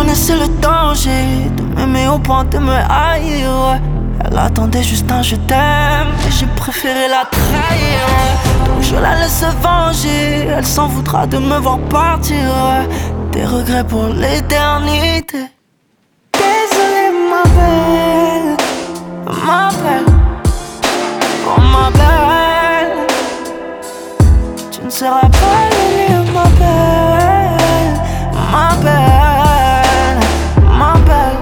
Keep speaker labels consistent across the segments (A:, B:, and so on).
A: connaissais le danger de m'aimer au point de me haïr, ouais. Elle attendait juste un je t'aime et j'ai préféré la trahir, ouais. Donc je la laisse se venger, elle s'en voudra de me voir partir, ouais. Des regrets pour l'éternité. Désolé ma belle, ma belle, oh ma belle. Tu ne seras pas l'ennemi, ma belle, ma belle, ma belle.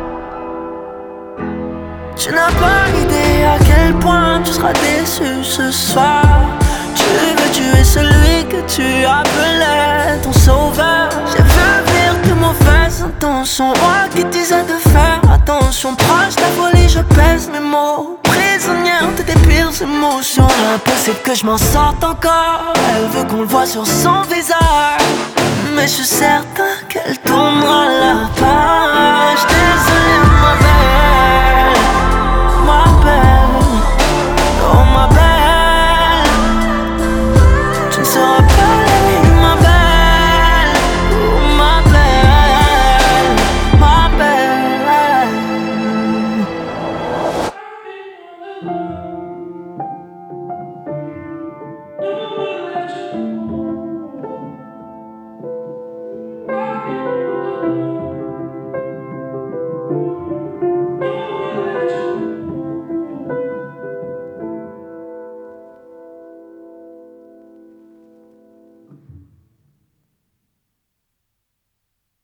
A: Tu n'as pas idée à quel point tu seras déçu ce soir. Tu veux tuer celui que tu appelais ton sauveur. J'ai vu venir tes mauvaises intentions, moi qui disais de faire attention. Proche de la folie, je pèse mes mots. Prisonnière de tes pires émotions. Impossible que je m'en sorte encore. Elle veut qu'on le voit sur son visage, mais je suis certain qu'elle tournera la page.